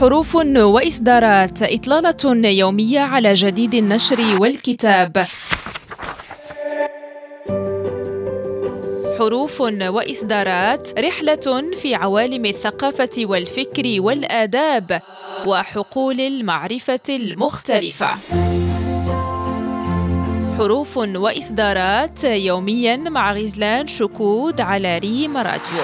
حروف وإصدارات، إطلالة يومية على جديد النشر والكتاب. حروف وإصدارات، رحلة في عوالم الثقافة والفكر والآداب وحقول المعرفة المختلفة. حروف وإصدارات يومياً مع غزلان شكود على ريم راديو.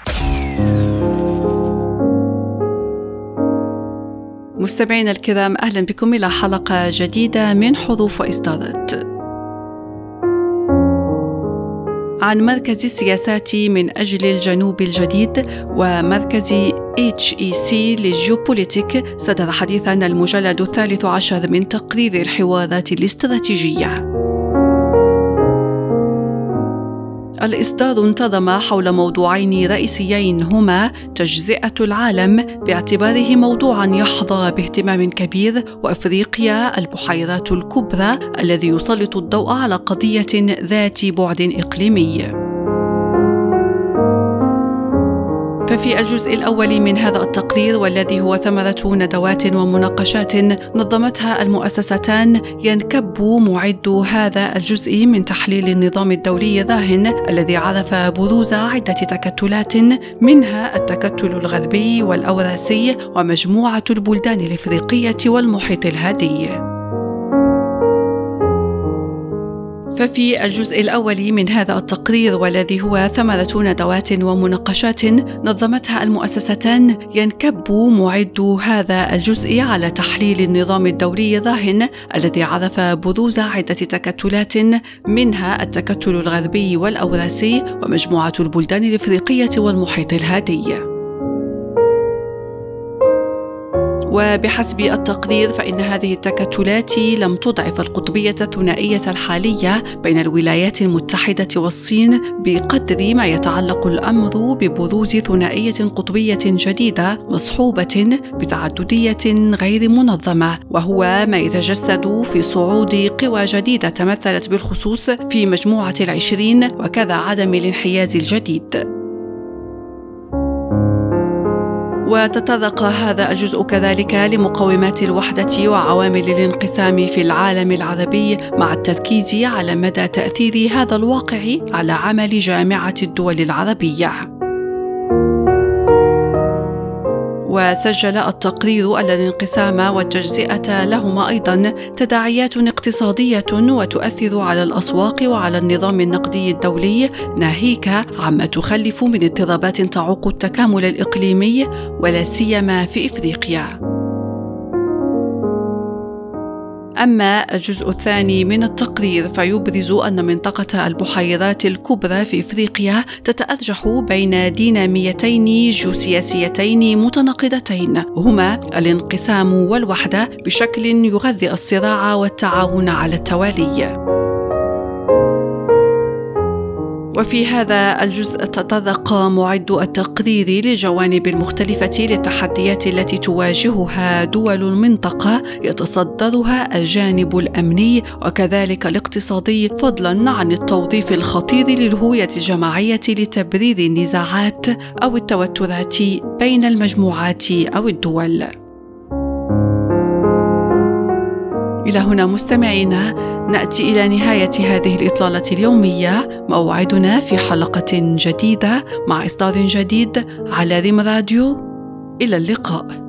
مستمعينا الكرام، أهلا بكم إلى حلقة جديدة من حروف وإصدارات. عن مركز السياسات من أجل الجنوب الجديد ومركز HEC للجيوبوليتيك صدر حديثاً المجلد 13 من تقرير الحوارات الاستراتيجية. الإصدار انتظم حول موضوعين رئيسيين هما تجزئة العالم باعتباره موضوعاً يحظى باهتمام كبير، وأفريقيا البحيرات الكبرى الذي يسلط الضوء على قضية ذات بعد إقليمي. ففي الجزء الأول من هذا التقرير، والذي هو ثمرة ندوات ومناقشات نظمتها المؤسستان، ينكب معد هذا الجزء من تحليل النظام الدولي الراهن الذي عرف بروز عدة تكتلات، منها التكتل الغربي والأوراسي ومجموعة البلدان الإفريقية والمحيط الهادي. ففي الجزء الأول من هذا التقرير، والذي هو ثمرة ندوات ومناقشات نظمتها المؤسستان، ينكب معد هذا الجزء على تحليل النظام الدولي الراهن الذي عرف بروز عدة تكتلات، منها التكتل الغربي والأوراسي ومجموعة البلدان الإفريقية والمحيط الهادي. وبحسب التقرير فإن هذه التكتلات لم تضعف القطبية الثنائية الحالية بين الولايات المتحدة والصين بقدر ما يتعلق الأمر ببروز ثنائية قطبية جديدة مصحوبة بتعددية غير منظمة، وهو ما يتجسد في صعود قوى جديدة تمثلت بالخصوص في مجموعة ال20 وكذا عدم الانحياز الجديد. وتطرق هذا الجزء كذلك لمقومات الوحدة وعوامل الانقسام في العالم العربي، مع التركيز على مدى تأثير هذا الواقع على عمل جامعة الدول العربية. وسجل التقرير أن الانقسام والتجزئة لهما أيضاً تداعيات اقتصادية وتؤثر على الأسواق وعلى النظام النقدي الدولي، ناهيك عما تخلف من اضطرابات تعوق التكامل الإقليمي ولا سيما في إفريقيا. أما الجزء الثاني من التقرير فيبرز أن منطقة البحيرات الكبرى في إفريقيا تتأرجح بين ديناميتين جيوسياسيتين متناقضتين، هما الانقسام والوحدة، بشكل يغذي الصراع والتعاون على التوالي. وفي هذا الجزء تطرق معد التقرير للجوانب المختلفة للتحديات التي تواجهها دول المنطقة، يتصدرها الجانب الأمني وكذلك الاقتصادي، فضلاً عن التوظيف الخطير للهوية الجماعية لتبرير النزاعات أو التوترات بين المجموعات أو الدول. إلى هنا مستمعينا نأتي إلى نهاية هذه الإطلالة اليومية. موعدنا في حلقة جديدة مع إصدار جديد على ريم راديو. إلى اللقاء.